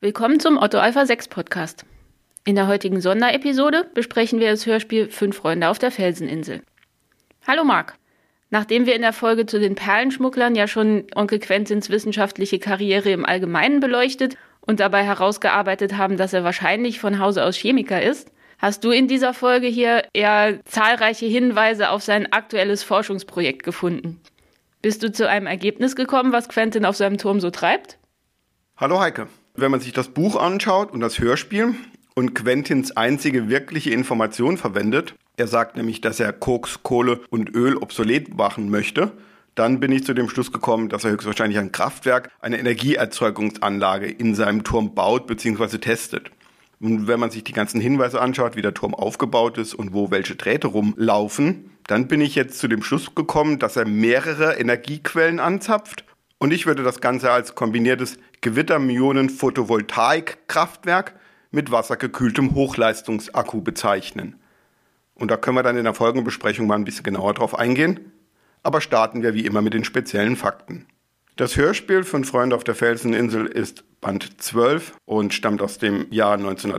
Willkommen zum Otto Alpha 6 Podcast. In der heutigen Sonderepisode besprechen wir das Hörspiel 5 Freunde auf der Felseninsel. Hallo Marc. Nachdem wir in der Folge zu den Perlenschmugglern ja schon Onkel Quentins wissenschaftliche Karriere im Allgemeinen beleuchtet und dabei herausgearbeitet haben, dass er wahrscheinlich von Hause aus Chemiker ist, hast du in dieser Folge hier eher zahlreiche Hinweise auf sein aktuelles Forschungsprojekt gefunden. Bist du zu einem Ergebnis gekommen, was Quentin auf seinem Turm so treibt? Hallo Heike. Wenn man sich das Buch anschaut und das Hörspiel und Quentins einzige wirkliche Information verwendet, er sagt nämlich, dass er Koks, Kohle und Öl obsolet machen möchte, dann bin ich zu dem Schluss gekommen, dass er höchstwahrscheinlich ein Kraftwerk, eine Energieerzeugungsanlage in seinem Turm baut bzw. testet. Und wenn man sich die ganzen Hinweise anschaut, wie der Turm aufgebaut ist und wo welche Drähte rumlaufen, dann bin ich jetzt zu dem Schluss gekommen, dass er mehrere Energiequellen anzapft. Und ich würde das Ganze als kombiniertes Gewittermyonen-Photovoltaik-Kraftwerk mit wassergekühltem Hochleistungsakku bezeichnen. Und da können wir dann in der Folgenbesprechung mal ein bisschen genauer drauf eingehen. Aber starten wir wie immer mit den speziellen Fakten. Das Hörspiel 5 Freunde auf der Felseninsel ist Band 12 und stammt aus dem Jahr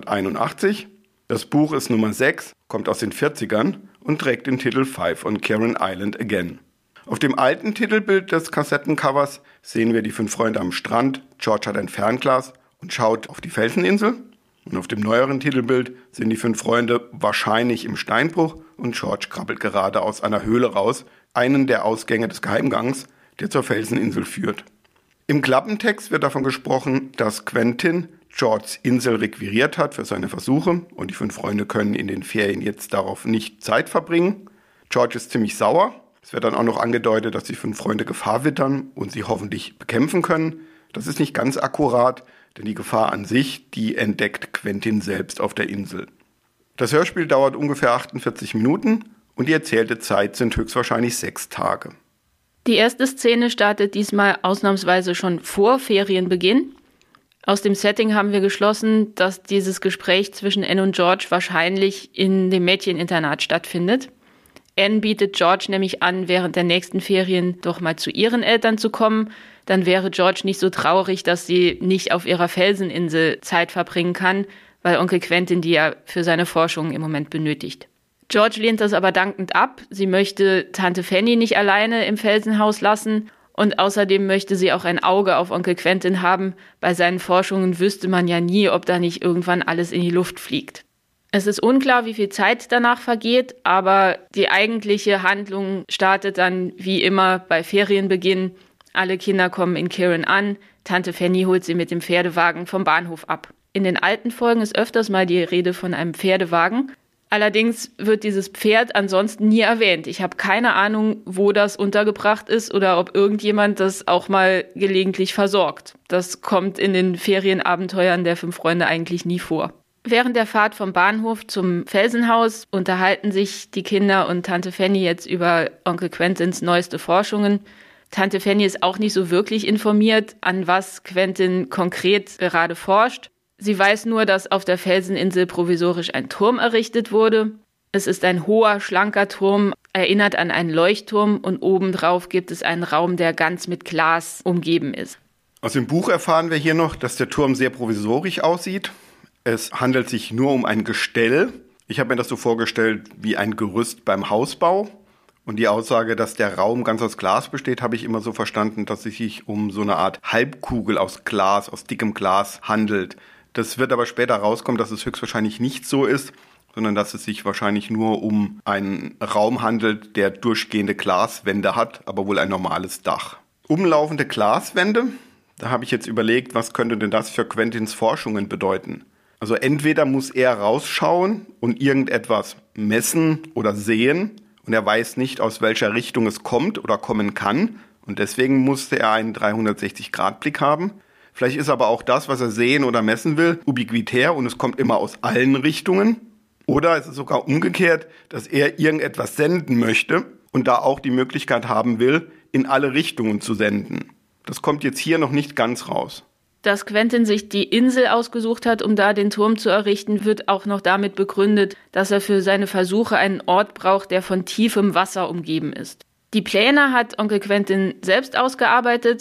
1981. Das Buch ist Nummer 6, kommt aus den 40ern und trägt den Titel 5 on Karen Island Again. Auf dem alten Titelbild des Kassettencovers sehen wir die 5 Freunde am Strand. George hat ein Fernglas und schaut auf die Felseninsel. Und auf dem neueren Titelbild sind die 5 Freunde wahrscheinlich im Steinbruch und George krabbelt gerade aus einer Höhle raus, einen der Ausgänge des Geheimgangs, der zur Felseninsel führt. Im Klappentext wird davon gesprochen, dass Quentin Georges Insel requiriert hat für seine Versuche und die 5 Freunde können in den Ferien jetzt darauf nicht Zeit verbringen. George ist ziemlich sauer. Es wird dann auch noch angedeutet, dass die 5 Freunde Gefahr wittern und sie hoffentlich bekämpfen können. Das ist nicht ganz akkurat, denn die Gefahr an sich, die entdeckt Quentin selbst auf der Insel. Das Hörspiel dauert ungefähr 48 Minuten und die erzählte Zeit sind höchstwahrscheinlich 6 Tage. Die erste Szene startet diesmal ausnahmsweise schon vor Ferienbeginn. Aus dem Setting haben wir geschlossen, dass dieses Gespräch zwischen Anne und George wahrscheinlich in dem Mädcheninternat stattfindet. Anne bietet George nämlich an, während der nächsten Ferien doch mal zu ihren Eltern zu kommen. Dann wäre George nicht so traurig, dass sie nicht auf ihrer Felseninsel Zeit verbringen kann, weil Onkel Quentin die ja für seine Forschung im Moment benötigt. George lehnt das aber dankend ab. Sie möchte Tante Fanny nicht alleine im Felsenhaus lassen und außerdem möchte sie auch ein Auge auf Onkel Quentin haben. Bei seinen Forschungen wüsste man ja nie, ob da nicht irgendwann alles in die Luft fliegt. Es ist unklar, wie viel Zeit danach vergeht, aber die eigentliche Handlung startet dann wie immer bei Ferienbeginn. Alle Kinder kommen in Kirin an, Tante Fanny holt sie mit dem Pferdewagen vom Bahnhof ab. In den alten Folgen ist öfters mal die Rede von einem Pferdewagen. Allerdings wird dieses Pferd ansonsten nie erwähnt. Ich habe keine Ahnung, wo das untergebracht ist oder ob irgendjemand das auch mal gelegentlich versorgt. Das kommt in den Ferienabenteuern der 5 Freunde eigentlich nie vor. Während der Fahrt vom Bahnhof zum Felsenhaus unterhalten sich die Kinder und Tante Fanny jetzt über Onkel Quentins neueste Forschungen. Tante Fanny ist auch nicht so wirklich informiert, an was Quentin konkret gerade forscht. Sie weiß nur, dass auf der Felseninsel provisorisch ein Turm errichtet wurde. Es ist ein hoher, schlanker Turm, erinnert an einen Leuchtturm und obendrauf gibt es einen Raum, der ganz mit Glas umgeben ist. Aus dem Buch erfahren wir hier noch, dass der Turm sehr provisorisch aussieht. Es handelt sich nur um ein Gestell. Ich habe mir das so vorgestellt wie ein Gerüst beim Hausbau. Und die Aussage, dass der Raum ganz aus Glas besteht, habe ich immer so verstanden, dass es sich um so eine Art Halbkugel aus Glas, aus dickem Glas handelt. Das wird aber später rauskommen, dass es höchstwahrscheinlich nicht so ist, sondern dass es sich wahrscheinlich nur um einen Raum handelt, der durchgehende Glaswände hat, aber wohl ein normales Dach. Umlaufende Glaswände, da habe ich jetzt überlegt, was könnte denn das für Quentins Forschungen bedeuten? Also entweder muss er rausschauen und irgendetwas messen oder sehen und er weiß nicht, aus welcher Richtung es kommt oder kommen kann und deswegen musste er einen 360-Grad-Blick haben. Vielleicht ist aber auch das, was er sehen oder messen will, ubiquitär und es kommt immer aus allen Richtungen. Oder es ist sogar umgekehrt, dass er irgendetwas senden möchte und da auch die Möglichkeit haben will, in alle Richtungen zu senden. Das kommt jetzt hier noch nicht ganz raus. Dass Quentin sich die Insel ausgesucht hat, um da den Turm zu errichten, wird auch noch damit begründet, dass er für seine Versuche einen Ort braucht, der von tiefem Wasser umgeben ist. Die Pläne hat Onkel Quentin selbst ausgearbeitet.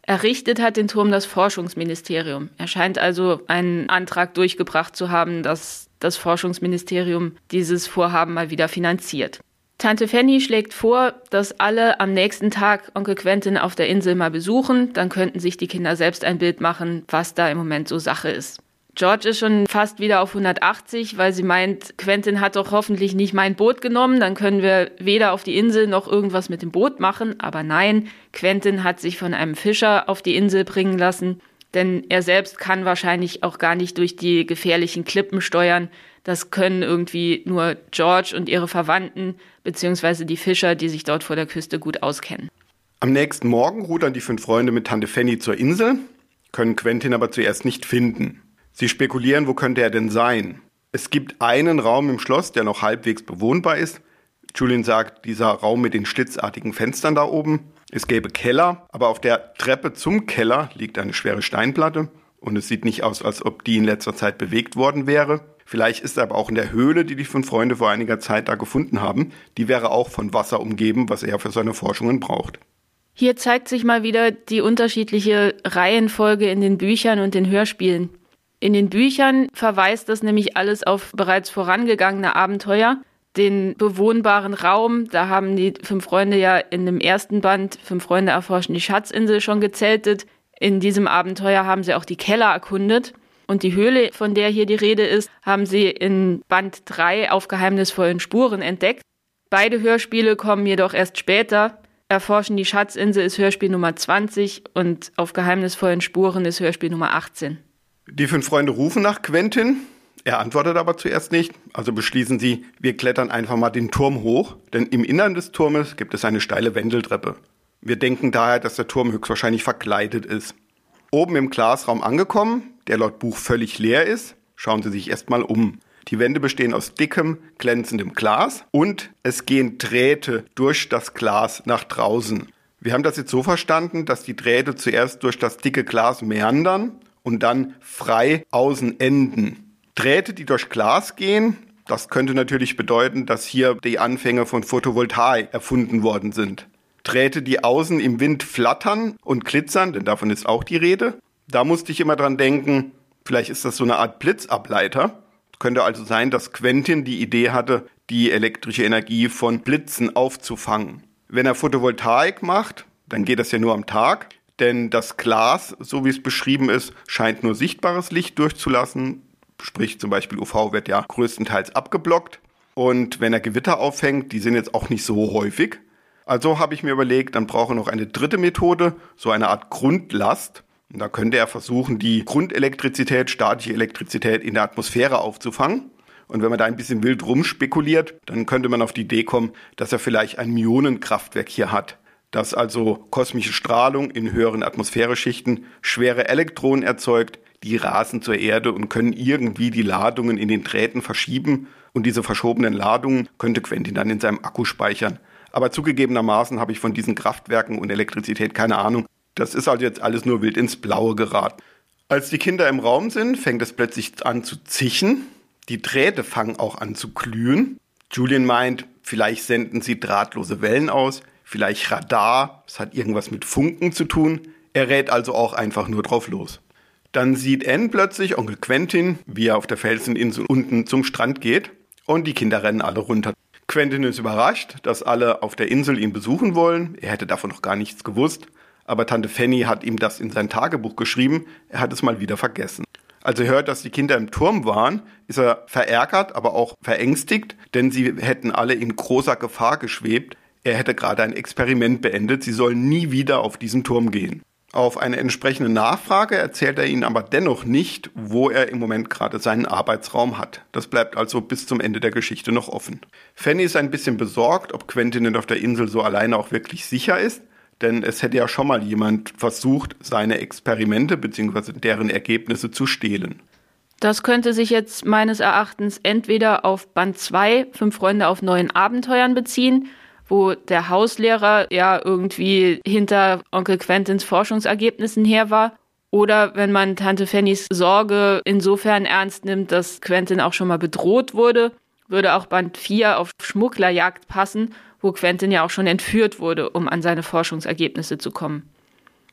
Errichtet hat den Turm das Forschungsministerium. Er scheint also einen Antrag durchgebracht zu haben, dass das Forschungsministerium dieses Vorhaben mal wieder finanziert. Tante Fanny schlägt vor, dass alle am nächsten Tag Onkel Quentin auf der Insel mal besuchen. Dann könnten sich die Kinder selbst ein Bild machen, was da im Moment so Sache ist. George ist schon fast wieder auf 180, weil sie meint, Quentin hat doch hoffentlich nicht mein Boot genommen, dann können wir weder auf die Insel noch irgendwas mit dem Boot machen. Aber nein, Quentin hat sich von einem Fischer auf die Insel bringen lassen, denn er selbst kann wahrscheinlich auch gar nicht durch die gefährlichen Klippen steuern. Das können irgendwie nur George und ihre Verwandten, beziehungsweise die Fischer, die sich dort vor der Küste gut auskennen. Am nächsten Morgen rudern die 5 Freunde mit Tante Fanny zur Insel, können Quentin aber zuerst nicht finden. Sie spekulieren, wo könnte er denn sein? Es gibt einen Raum im Schloss, der noch halbwegs bewohnbar ist. Julian sagt, dieser Raum mit den schlitzartigen Fenstern da oben. Es gäbe Keller, aber auf der Treppe zum Keller liegt eine schwere Steinplatte und es sieht nicht aus, als ob die in letzter Zeit bewegt worden wäre. Vielleicht ist er aber auch in der Höhle, die 5 Freunde vor einiger Zeit da gefunden haben. Die wäre auch von Wasser umgeben, was er für seine Forschungen braucht. Hier zeigt sich mal wieder die unterschiedliche Reihenfolge in den Büchern und den Hörspielen. In den Büchern verweist das nämlich alles auf bereits vorangegangene Abenteuer. Den bewohnbaren Raum, da haben die 5 Freunde ja in dem ersten Band 5 Freunde erforschen die Schatzinsel schon gezeltet. In diesem Abenteuer haben sie auch die Keller erkundet. Und die Höhle, von der hier die Rede ist, haben sie in Band 3 auf geheimnisvollen Spuren entdeckt. Beide Hörspiele kommen jedoch erst später. Erforschen die Schatzinsel ist Hörspiel Nummer 20 und auf geheimnisvollen Spuren ist Hörspiel Nummer 18. Die 5 Freunde rufen nach Quentin. Er antwortet aber zuerst nicht. Also beschließen sie, wir klettern einfach mal den Turm hoch. Denn im Innern des Turmes gibt es eine steile Wendeltreppe. Wir denken daher, dass der Turm höchstwahrscheinlich verkleidet ist. Oben im Glasraum angekommen, der laut Buch völlig leer ist, schauen sie sich erstmal um. Die Wände bestehen aus dickem, glänzendem Glas und es gehen Drähte durch das Glas nach draußen. Wir haben das jetzt so verstanden, dass die Drähte zuerst durch das dicke Glas meandern und dann frei außen enden. Drähte, die durch Glas gehen, das könnte natürlich bedeuten, dass hier die Anfänge von Photovoltaik erfunden worden sind. Drähte, die außen im Wind flattern und glitzern, denn davon ist auch die Rede. Da musste ich immer dran denken, vielleicht ist das so eine Art Blitzableiter. Könnte also sein, dass Quentin die Idee hatte, die elektrische Energie von Blitzen aufzufangen. Wenn er Photovoltaik macht, dann geht das ja nur am Tag, denn das Glas, so wie es beschrieben ist, scheint nur sichtbares Licht durchzulassen. Sprich zum Beispiel UV wird ja größtenteils abgeblockt. Und wenn er Gewitter auffängt, die sind jetzt auch nicht so häufig. Also habe ich mir überlegt, dann brauche ich noch eine dritte Methode, so eine Art Grundlast. Und da könnte er versuchen, die Grundelektrizität, statische Elektrizität in der Atmosphäre aufzufangen. Und wenn man da ein bisschen wild rumspekuliert, dann könnte man auf die Idee kommen, dass er vielleicht ein Myonenkraftwerk hier hat. Das also kosmische Strahlung in höheren Atmosphäreschichten schwere Elektronen erzeugt, die rasen zur Erde und können irgendwie die Ladungen in den Drähten verschieben. Und diese verschobenen Ladungen könnte Quentin dann in seinem Akku speichern. Aber zugegebenermaßen habe ich von diesen Kraftwerken und Elektrizität keine Ahnung. Das ist also jetzt alles nur wild ins Blaue geraten. Als die Kinder im Raum sind, fängt es plötzlich an zu zischen. Die Drähte fangen auch an zu glühen. Julian meint, vielleicht senden sie drahtlose Wellen aus, vielleicht Radar, es hat irgendwas mit Funken zu tun. Er rät also auch einfach nur drauf los. Dann sieht Anne plötzlich Onkel Quentin, wie er auf der Felseninsel unten zum Strand geht und die Kinder rennen alle runter. Quentin ist überrascht, dass alle auf der Insel ihn besuchen wollen. Er hätte davon noch gar nichts gewusst. Aber Tante Fanny hat ihm das in sein Tagebuch geschrieben. Er hat es mal wieder vergessen. Als er hört, dass die Kinder im Turm waren, ist er verärgert, aber auch verängstigt, denn sie hätten alle in großer Gefahr geschwebt. Er hätte gerade ein Experiment beendet. Sie sollen nie wieder auf diesen Turm gehen. Auf eine entsprechende Nachfrage erzählt er ihnen aber dennoch nicht, wo er im Moment gerade seinen Arbeitsraum hat. Das bleibt also bis zum Ende der Geschichte noch offen. Fanny ist ein bisschen besorgt, ob Quentin denn auf der Insel so alleine auch wirklich sicher ist, denn es hätte ja schon mal jemand versucht, seine Experimente bzw. deren Ergebnisse zu stehlen. Das könnte sich jetzt meines Erachtens entweder auf Band 2, 5 Freunde auf neuen Abenteuern beziehen, wo der Hauslehrer ja irgendwie hinter Onkel Quentins Forschungsergebnissen her war. Oder wenn man Tante Fannys Sorge insofern ernst nimmt, dass Quentin auch schon mal bedroht wurde, würde auch Band 4 auf Schmugglerjagd passen, wo Quentin ja auch schon entführt wurde, um an seine Forschungsergebnisse zu kommen.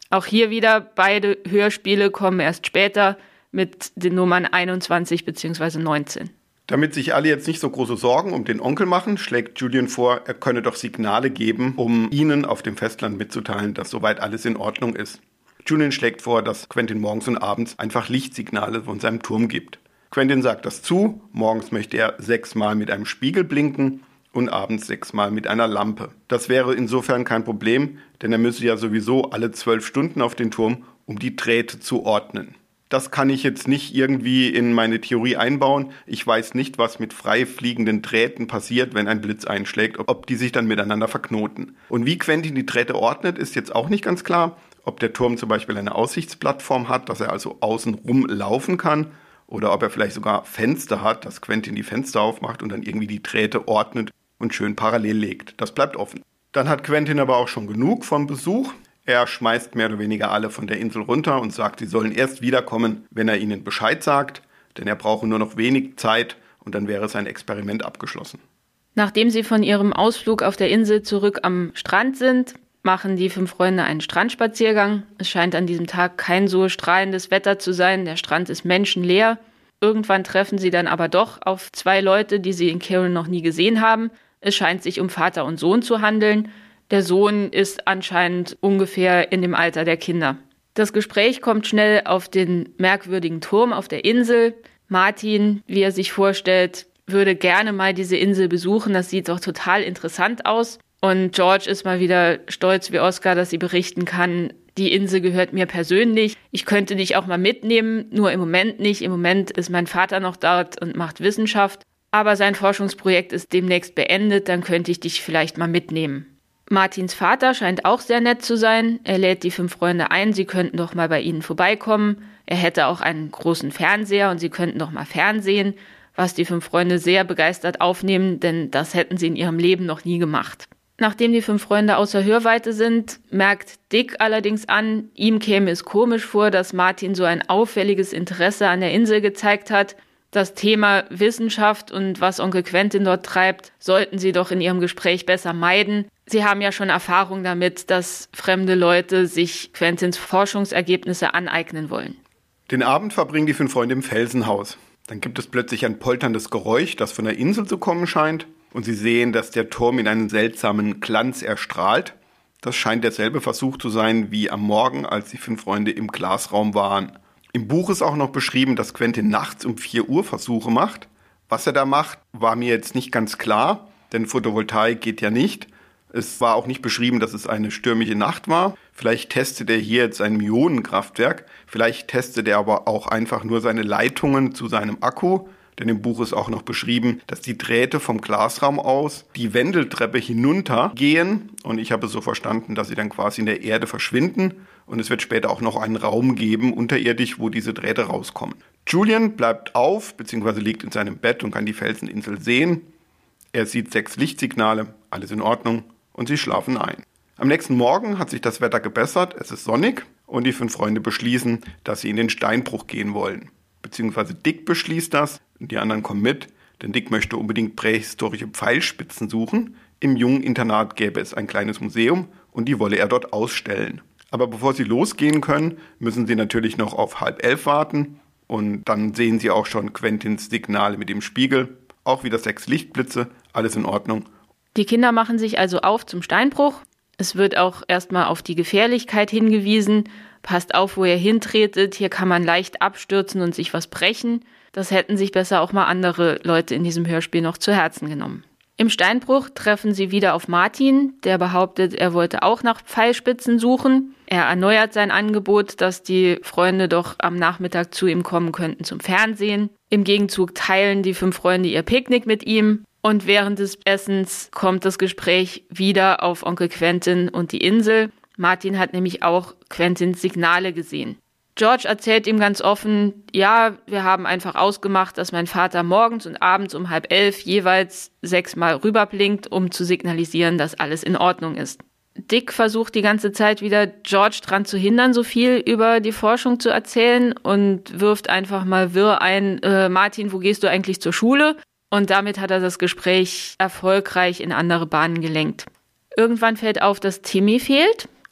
Auch hier wieder, beide Hörspiele kommen erst später mit den Nummern 21 bzw. 19. Damit sich alle jetzt nicht so große Sorgen um den Onkel machen, schlägt Julian vor, er könne doch Signale geben, um ihnen auf dem Festland mitzuteilen, dass soweit alles in Ordnung ist. Julian schlägt vor, dass Quentin morgens und abends einfach Lichtsignale von seinem Turm gibt. Quentin sagt das zu, morgens möchte er 6-mal mit einem Spiegel blinken und abends 6-mal mit einer Lampe. Das wäre insofern kein Problem, denn er müsse ja sowieso alle 12 Stunden auf den Turm, um die Drähte zu ordnen. Das kann ich jetzt nicht irgendwie in meine Theorie einbauen. Ich weiß nicht, was mit frei fliegenden Drähten passiert, wenn ein Blitz einschlägt, ob die sich dann miteinander verknoten. Und wie Quentin die Drähte ordnet, ist jetzt auch nicht ganz klar. Ob der Turm zum Beispiel eine Aussichtsplattform hat, dass er also außen rum laufen kann, oder ob er vielleicht sogar Fenster hat, dass Quentin die Fenster aufmacht und dann irgendwie die Drähte ordnet und schön parallel legt. Das bleibt offen. Dann hat Quentin aber auch schon genug vom Besuch. Er schmeißt mehr oder weniger alle von der Insel runter und sagt, sie sollen erst wiederkommen, wenn er ihnen Bescheid sagt, denn er brauche nur noch wenig Zeit und dann wäre sein Experiment abgeschlossen. Nachdem sie von ihrem Ausflug auf der Insel zurück am Strand sind, machen die 5 Freunde einen Strandspaziergang. Es scheint an diesem Tag kein so strahlendes Wetter zu sein, der Strand ist menschenleer. Irgendwann treffen sie dann aber doch auf 2 Leute, die sie in Carol noch nie gesehen haben. Es scheint sich um Vater und Sohn zu handeln. Der Sohn ist anscheinend ungefähr in dem Alter der Kinder. Das Gespräch kommt schnell auf den merkwürdigen Turm auf der Insel. Martin, wie er sich vorstellt, würde gerne mal diese Insel besuchen. Das sieht doch total interessant aus. Und George ist mal wieder stolz wie Oscar, dass sie berichten kann, die Insel gehört mir persönlich. Ich könnte dich auch mal mitnehmen, nur im Moment nicht. Im Moment ist mein Vater noch dort und macht Wissenschaft. Aber sein Forschungsprojekt ist demnächst beendet, dann könnte ich dich vielleicht mal mitnehmen. Martins Vater scheint auch sehr nett zu sein. Er lädt die 5 Freunde ein, sie könnten doch mal bei ihnen vorbeikommen. Er hätte auch einen großen Fernseher und sie könnten doch mal fernsehen, was die 5 Freunde sehr begeistert aufnehmen, denn das hätten sie in ihrem Leben noch nie gemacht. Nachdem die 5 Freunde außer Hörweite sind, merkt Dick allerdings an, ihm käme es komisch vor, dass Martin so ein auffälliges Interesse an der Insel gezeigt hat. Das Thema Wissenschaft und was Onkel Quentin dort treibt, sollten sie doch in ihrem Gespräch besser meiden. Sie haben ja schon Erfahrung damit, dass fremde Leute sich Quentins Forschungsergebnisse aneignen wollen. Den Abend verbringen die 5 Freunde im Felsenhaus. Dann gibt es plötzlich ein polterndes Geräusch, das von der Insel zu kommen scheint. Und sie sehen, dass der Turm in einen seltsamen Glanz erstrahlt. Das scheint derselbe Versuch zu sein wie am Morgen, als die 5 Freunde im Glasraum waren. Im Buch ist auch noch beschrieben, dass Quentin nachts um 4 Uhr Versuche macht. Was er da macht, war mir jetzt nicht ganz klar, denn Photovoltaik geht ja nicht. Es war auch nicht beschrieben, dass es eine stürmische Nacht war. Vielleicht testet er hier jetzt ein Ionenkraftwerk. Vielleicht testet er aber auch einfach nur seine Leitungen zu seinem Akku. Denn im Buch ist auch noch beschrieben, dass die Drähte vom Glasraum aus die Wendeltreppe hinuntergehen. Und ich habe es so verstanden, dass sie dann quasi in der Erde verschwinden. Und es wird später auch noch einen Raum geben, unterirdisch, wo diese Drähte rauskommen. Julian bleibt auf, bzw. liegt in seinem Bett und kann die Felseninsel sehen. Er sieht 6 Lichtsignale, alles in Ordnung. Und sie schlafen ein. Am nächsten Morgen hat sich das Wetter gebessert, es ist sonnig und die 5 Freunde beschließen, dass sie in den Steinbruch gehen wollen. Beziehungsweise Dick beschließt das und die anderen kommen mit, denn Dick möchte unbedingt prähistorische Pfeilspitzen suchen. Im Jungeninternat gäbe es ein kleines Museum und die wolle er dort ausstellen. Aber bevor sie losgehen können, müssen sie natürlich noch auf 10:30 warten und dann sehen sie auch schon Quentins Signale mit dem Spiegel. Auch wieder 6 Lichtblitze, alles in Ordnung. Die Kinder machen sich also auf zum Steinbruch. Es wird auch erstmal auf die Gefährlichkeit hingewiesen. Passt auf, wo ihr hintretet. Hier kann man leicht abstürzen und sich was brechen. Das hätten sich besser auch mal andere Leute in diesem Hörspiel noch zu Herzen genommen. Im Steinbruch treffen sie wieder auf Martin, der behauptet, er wollte auch nach Pfeilspitzen suchen. Er erneuert sein Angebot, dass die Freunde doch am Nachmittag zu ihm kommen könnten zum Fernsehen. Im Gegenzug teilen die 5 Freunde ihr Picknick mit ihm. Und während des Essens kommt das Gespräch wieder auf Onkel Quentin und die Insel. Martin hat nämlich auch Quentins Signale gesehen. George erzählt ihm ganz offen, ja, wir haben einfach ausgemacht, dass mein Vater morgens und abends um 10:30 jeweils 6-mal rüberblinkt, um zu signalisieren, dass alles in Ordnung ist. Dick versucht die ganze Zeit wieder, George daran zu hindern, so viel über die Forschung zu erzählen und wirft einfach mal wirr ein, Martin, wo gehst du eigentlich zur Schule? Und damit hat er das Gespräch erfolgreich in andere Bahnen gelenkt. Irgendwann fällt auf, dass Timmy fehlt.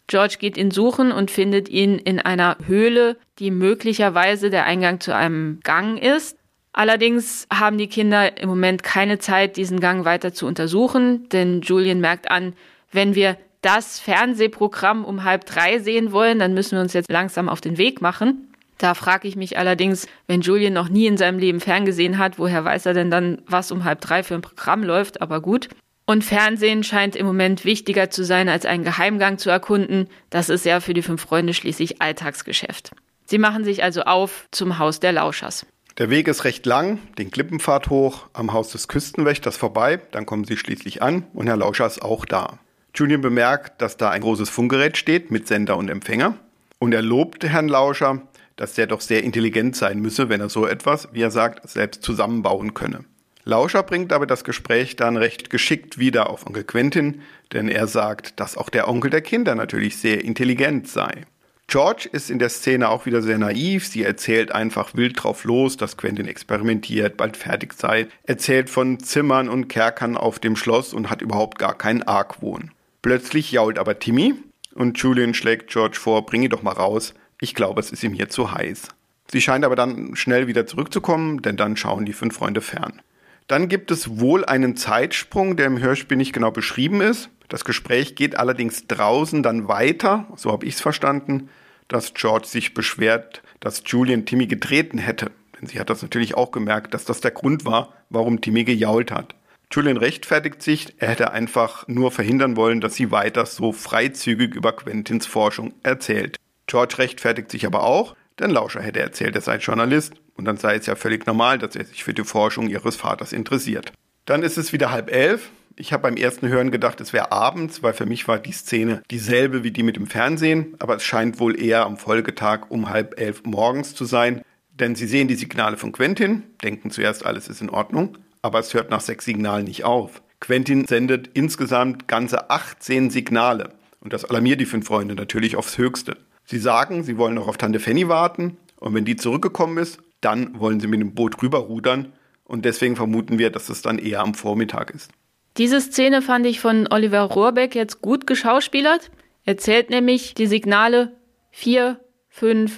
George geht ihn suchen und findet ihn in einer Höhle, die möglicherweise der Eingang zu einem Gang ist. Allerdings haben die Kinder im Moment keine Zeit, diesen Gang weiter zu untersuchen, denn Julian merkt an, wenn wir das Fernsehprogramm um 2:30 sehen wollen, dann müssen wir uns jetzt langsam auf den Weg machen. Da frage ich mich allerdings, wenn Julian noch nie in seinem Leben ferngesehen hat, woher weiß er denn dann, was um 2:30 für ein Programm läuft, aber gut. Und Fernsehen scheint im Moment wichtiger zu sein, als einen Geheimgang zu erkunden. Das ist ja für die 5 Freunde schließlich Alltagsgeschäft. Sie machen sich also auf zum Haus der Lauschers. Der Weg ist recht lang, den Klippenpfad hoch, am Haus des Küstenwächters vorbei, dann kommen sie schließlich an und Herr Lauscher ist auch da. Julian bemerkt, dass da ein großes Funkgerät steht mit Sender und Empfänger und er lobt Herrn Lauscher, dass der doch sehr intelligent sein müsse, wenn er so etwas, wie er sagt, selbst zusammenbauen könne. Lauscher bringt aber das Gespräch dann recht geschickt wieder auf Onkel Quentin, denn er sagt, dass auch der Onkel der Kinder natürlich sehr intelligent sei. George ist in der Szene auch wieder sehr naiv, sie erzählt einfach wild drauf los, dass Quentin experimentiert, bald fertig sei, erzählt von Zimmern und Kerkern auf dem Schloss und hat überhaupt gar keinen Argwohn. Plötzlich jault aber Timmy und Julian schlägt George vor, bring ihn doch mal raus, ich glaube, es ist ihm hier zu heiß. Sie scheint aber dann schnell wieder zurückzukommen, denn dann schauen die 5 Freunde fern. Dann gibt es wohl einen Zeitsprung, der im Hörspiel nicht genau beschrieben ist. Das Gespräch geht allerdings draußen dann weiter, so habe ich es verstanden, dass George sich beschwert, dass Julian Timmy getreten hätte. Denn sie hat das natürlich auch gemerkt, dass das der Grund war, warum Timmy gejault hat. Julian rechtfertigt sich, er hätte einfach nur verhindern wollen, dass sie weiter so freizügig über Quentins Forschung erzählt. George rechtfertigt sich aber auch, denn Lauscher hätte erzählt, er sei Journalist und dann sei es ja völlig normal, dass er sich für die Forschung ihres Vaters interessiert. Dann ist es wieder 10:30. Ich habe beim ersten Hören gedacht, es wäre abends, weil für mich war die Szene dieselbe wie die mit dem Fernsehen, aber es scheint wohl eher am Folgetag um 10:30 morgens zu sein, denn sie sehen die Signale von Quentin, denken zuerst, alles ist in Ordnung, aber es hört nach 6 Signalen nicht auf. Quentin sendet insgesamt ganze 18 Signale und das alarmiert die 5 Freunde natürlich aufs Höchste. Sie sagen, sie wollen noch auf Tante Fanny warten und wenn die zurückgekommen ist, dann wollen sie mit dem Boot rüberrudern und deswegen vermuten wir, dass es dann eher am Vormittag ist. Diese Szene fand ich von Oliver Rohrbeck jetzt gut geschauspielert. Er zählt nämlich die Signale 4, 5,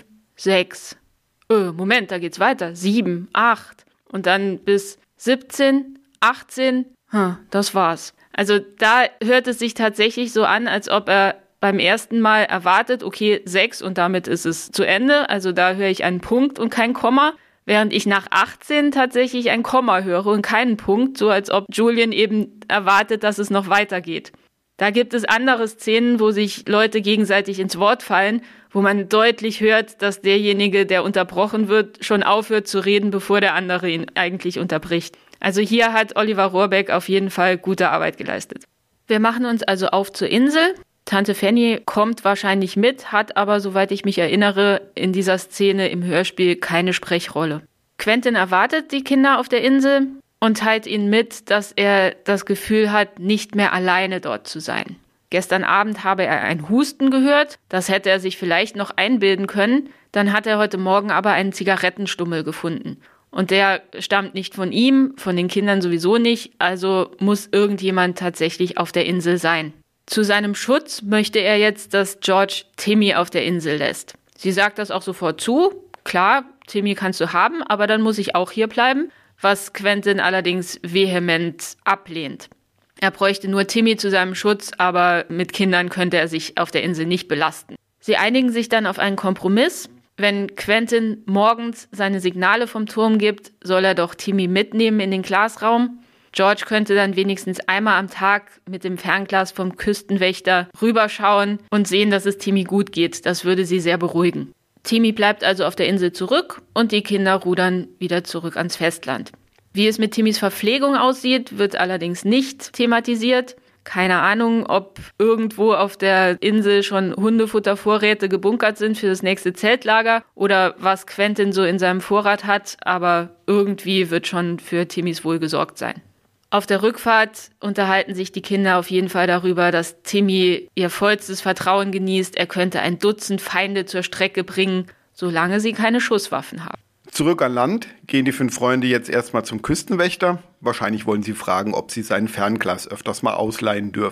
6. Moment, da geht's weiter. 7, 8 und dann bis 17, 18. Das war's. Also da hört es sich tatsächlich so an, als ob er beim ersten Mal erwartet, okay, 6 und damit ist es zu Ende. Also da höre ich einen Punkt und kein Komma. Während ich nach 18 tatsächlich ein Komma höre und keinen Punkt, so als ob Julian eben erwartet, dass es noch weitergeht. Da gibt es andere Szenen, wo sich Leute gegenseitig ins Wort fallen, wo man deutlich hört, dass derjenige, der unterbrochen wird, schon aufhört zu reden, bevor der andere ihn eigentlich unterbricht. Also hier hat Oliver Rohrbeck auf jeden Fall gute Arbeit geleistet. Wir machen uns also auf zur Insel. Tante Fanny kommt wahrscheinlich mit, hat aber, soweit ich mich erinnere, in dieser Szene im Hörspiel keine Sprechrolle. Quentin erwartet die Kinder auf der Insel und teilt ihnen mit, dass er das Gefühl hat, nicht mehr alleine dort zu sein. Gestern Abend habe er ein Husten gehört, das hätte er sich vielleicht noch einbilden können, dann hat er heute Morgen aber einen Zigarettenstummel gefunden. Und der stammt nicht von ihm, von den Kindern sowieso nicht, also muss irgendjemand tatsächlich auf der Insel sein. Zu seinem Schutz möchte er jetzt, dass George Timmy auf der Insel lässt. Sie sagt das auch sofort zu. Klar, Timmy kannst du haben, aber dann muss ich auch hier bleiben, was Quentin allerdings vehement ablehnt. Er bräuchte nur Timmy zu seinem Schutz, aber mit Kindern könnte er sich auf der Insel nicht belasten. Sie einigen sich dann auf einen Kompromiss. Wenn Quentin morgens seine Signale vom Turm gibt, soll er doch Timmy mitnehmen in den Glasraum. George könnte dann wenigstens einmal am Tag mit dem Fernglas vom Küstenwächter rüberschauen und sehen, dass es Timmy gut geht. Das würde sie sehr beruhigen. Timmy bleibt also auf der Insel zurück und die Kinder rudern wieder zurück ans Festland. Wie es mit Timmys Verpflegung aussieht, wird allerdings nicht thematisiert. Keine Ahnung, ob irgendwo auf der Insel schon Hundefuttervorräte gebunkert sind für das nächste Zeltlager oder was Quentin so in seinem Vorrat hat, aber irgendwie wird schon für Timmys Wohl gesorgt sein. Auf der Rückfahrt unterhalten sich die Kinder auf jeden Fall darüber, dass Timmy ihr vollstes Vertrauen genießt. Er könnte ein Dutzend Feinde zur Strecke bringen, solange sie keine Schusswaffen haben. Zurück an Land gehen die 5 Freunde jetzt erstmal zum Küstenwächter. Wahrscheinlich wollen sie fragen, ob sie sein Fernglas öfters mal ausleihen dürfen.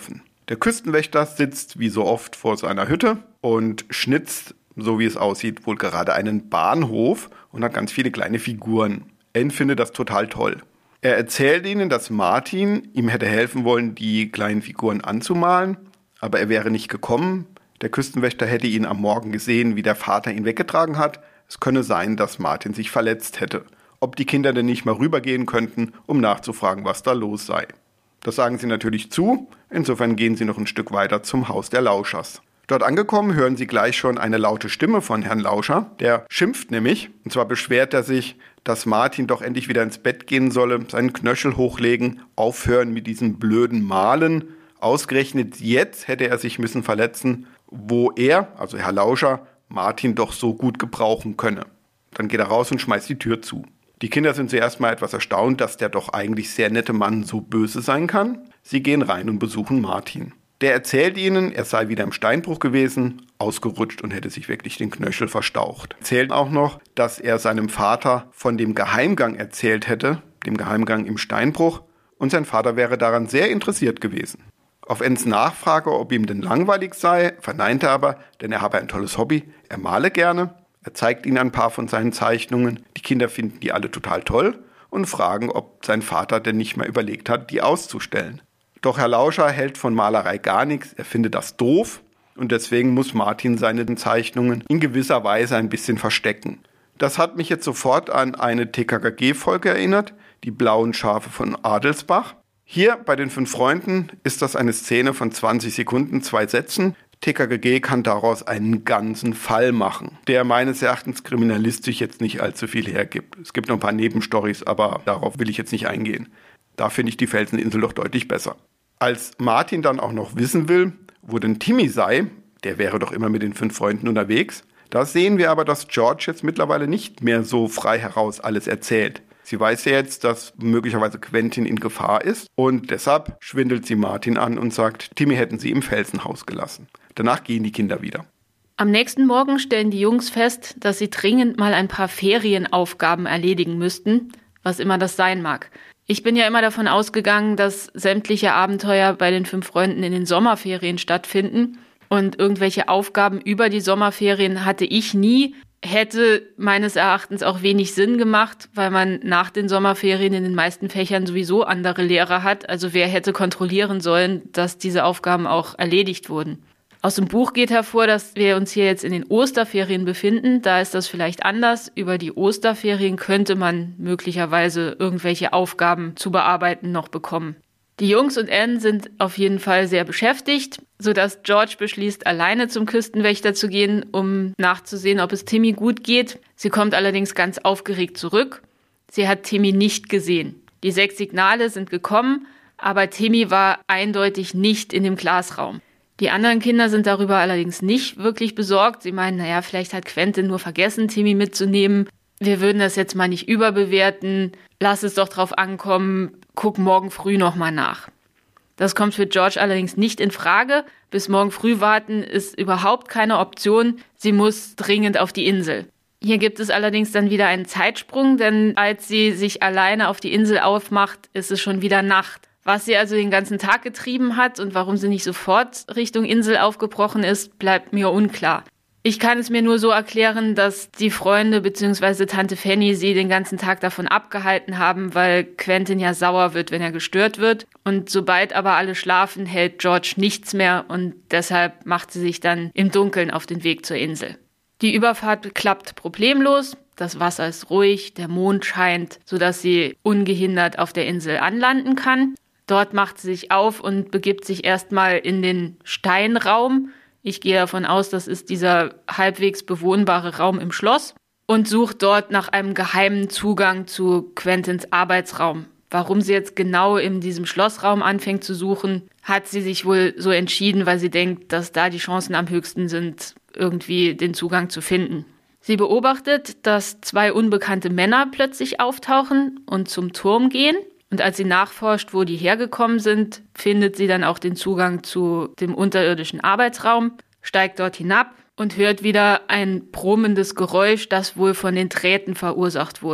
Der Küstenwächter sitzt wie so oft vor seiner Hütte und schnitzt, so wie es aussieht, wohl gerade einen Bahnhof und hat ganz viele kleine Figuren. Anne findet das total toll. Er erzählt ihnen, dass Martin ihm hätte helfen wollen, die kleinen Figuren anzumalen, aber er wäre nicht gekommen. Der Küstenwächter hätte ihn am Morgen gesehen, wie der Vater ihn weggetragen hat. Es könne sein, dass Martin sich verletzt hätte. Ob die Kinder denn nicht mal rübergehen könnten, um nachzufragen, was da los sei. Das sagen sie natürlich zu, insofern gehen sie noch ein Stück weiter zum Haus der Lauschers. Dort angekommen hören sie gleich schon eine laute Stimme von Herrn Lauscher. Der schimpft nämlich, und zwar beschwert er sich, dass Martin doch endlich wieder ins Bett gehen solle, seinen Knöchel hochlegen, aufhören mit diesem blöden Malen. Ausgerechnet jetzt hätte er sich müssen verletzen, wo er, also Herr Lauscher, Martin doch so gut gebrauchen könne. Dann geht er raus und schmeißt die Tür zu. Die Kinder sind zuerst mal etwas erstaunt, dass der doch eigentlich sehr nette Mann so böse sein kann. Sie gehen rein und besuchen Martin. Der erzählt ihnen, er sei wieder im Steinbruch gewesen, ausgerutscht und hätte sich wirklich den Knöchel verstaucht. Erzählt auch noch, dass er seinem Vater von dem Geheimgang erzählt hätte, dem Geheimgang im Steinbruch, und sein Vater wäre daran sehr interessiert gewesen. Auf Annes Nachfrage, ob ihm denn langweilig sei, verneint er aber, denn er habe ein tolles Hobby, er male gerne. Er zeigt ihnen ein paar von seinen Zeichnungen. Die Kinder finden die alle total toll und fragen, ob sein Vater denn nicht mal überlegt hat, die auszustellen. Doch Herr Lauscher hält von Malerei gar nichts, er findet das doof und deswegen muss Martin seine Zeichnungen in gewisser Weise ein bisschen verstecken. Das hat mich jetzt sofort an eine TKKG-Folge erinnert, die blauen Schafe von Adelsbach. Hier bei den 5 Freunden ist das eine Szene von 20 Sekunden, 2 Sätzen. TKKG kann daraus einen ganzen Fall machen, der meines Erachtens kriminalistisch jetzt nicht allzu viel hergibt. Es gibt noch ein paar Nebenstorys, aber darauf will ich jetzt nicht eingehen. Da finde ich die Felseninsel doch deutlich besser. Als Martin dann auch noch wissen will, wo denn Timmy sei, der wäre doch immer mit den 5 Freunden unterwegs, da sehen wir aber, dass George jetzt mittlerweile nicht mehr so frei heraus alles erzählt. Sie weiß ja jetzt, dass möglicherweise Quentin in Gefahr ist und deshalb schwindelt sie Martin an und sagt, Timmy hätten sie im Felsenhaus gelassen. Danach gehen die Kinder wieder. Am nächsten Morgen stellen die Jungs fest, dass sie dringend mal ein paar Ferienaufgaben erledigen müssten, was immer das sein mag. Ich bin ja immer davon ausgegangen, dass sämtliche Abenteuer bei den 5 Freunden in den Sommerferien stattfinden und irgendwelche Aufgaben über die Sommerferien hatte ich nie. Hätte meines Erachtens auch wenig Sinn gemacht, weil man nach den Sommerferien in den meisten Fächern sowieso andere Lehrer hat. Also wer hätte kontrollieren sollen, dass diese Aufgaben auch erledigt wurden. Aus dem Buch geht hervor, dass wir uns hier jetzt in den Osterferien befinden. Da ist das vielleicht anders. Über die Osterferien könnte man möglicherweise irgendwelche Aufgaben zu bearbeiten noch bekommen. Die Jungs und Anne sind auf jeden Fall sehr beschäftigt, sodass George beschließt, alleine zum Küstenwächter zu gehen, um nachzusehen, ob es Timmy gut geht. Sie kommt allerdings ganz aufgeregt zurück. Sie hat Timmy nicht gesehen. Die 6 Signale sind gekommen, aber Timmy war eindeutig nicht in dem Glasraum. Die anderen Kinder sind darüber allerdings nicht wirklich besorgt. Sie meinen, vielleicht hat Quentin nur vergessen, Timmy mitzunehmen. Wir würden das jetzt mal nicht überbewerten. Lass es doch drauf ankommen. Guck morgen früh nochmal nach. Das kommt für George allerdings nicht in Frage. Bis morgen früh warten ist überhaupt keine Option. Sie muss dringend auf die Insel. Hier gibt es allerdings dann wieder einen Zeitsprung, denn als sie sich alleine auf die Insel aufmacht, ist es schon wieder Nacht. Was sie also den ganzen Tag getrieben hat und warum sie nicht sofort Richtung Insel aufgebrochen ist, bleibt mir unklar. Ich kann es mir nur so erklären, dass die Freunde bzw. Tante Fanny sie den ganzen Tag davon abgehalten haben, weil Quentin ja sauer wird, wenn er gestört wird. Und sobald aber alle schlafen, hält George nichts mehr und deshalb macht sie sich dann im Dunkeln auf den Weg zur Insel. Die Überfahrt klappt problemlos, das Wasser ist ruhig, der Mond scheint, sodass sie ungehindert auf der Insel anlanden kann. Dort macht sie sich auf und begibt sich erstmal in den Steinraum. Ich gehe davon aus, das ist dieser halbwegs bewohnbare Raum im Schloss und sucht dort nach einem geheimen Zugang zu Quentins Arbeitsraum. Warum sie jetzt genau in diesem Schlossraum anfängt zu suchen, hat sie sich wohl so entschieden, weil sie denkt, dass da die Chancen am höchsten sind, irgendwie den Zugang zu finden. Sie beobachtet, dass 2 unbekannte Männer plötzlich auftauchen und zum Turm gehen. Und als sie nachforscht, wo die hergekommen sind, findet sie dann auch den Zugang zu dem unterirdischen Arbeitsraum, steigt dort hinab und hört wieder ein brummendes Geräusch, das wohl von den Drähten verursacht wurde.